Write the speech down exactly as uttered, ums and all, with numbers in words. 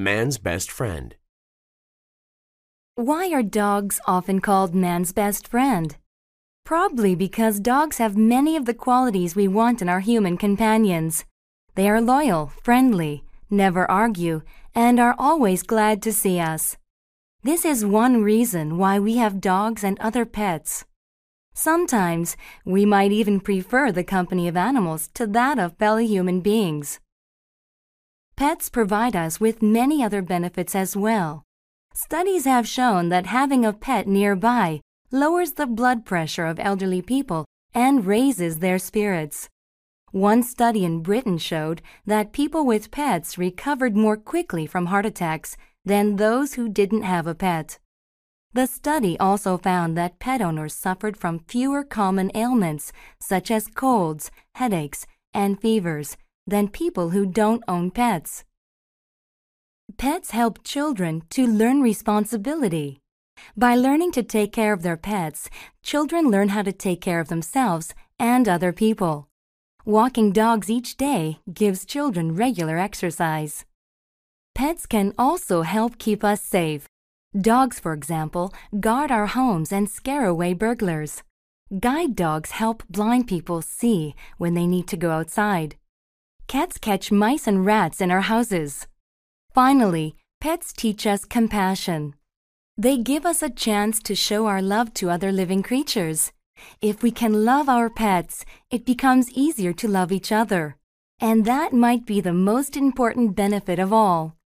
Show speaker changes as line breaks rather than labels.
Man's best friend.
Why are dogs often called man's best friend? Probably because dogs have many of the qualities we want in our human companions. They are loyal, friendly, never argue, and are always glad to see us. This is one reason why we have dogs and other pets. Sometimes we might even prefer the company of animals to that of fellow human beings. Pets provide us with many other benefits as well. Studies have shown that having a pet nearby lowers the blood pressure of elderly people and raises their spirits. One study in Britain showed that people with pets recovered more quickly from heart attacks than those who didn't have a pet. The study also found that pet owners suffered from fewer common ailments such as colds, headaches, and fevers than people who don't own pets. Pets help children to learn responsibility. By learning to take care of their pets, children learn how to take care of themselves and other people. Walking dogs each day gives children regular exercise. Pets can also help keep us safe. Dogs, for example, guard our homes and scare away burglars. Guide dogs help blind people see when they need to go outside. Cats catch mice and rats in our houses. Finally, pets teach us compassion. They give us a chance to show our love to other living creatures. If we can love our pets, it becomes easier to love each other. And that might be the most important benefit of all.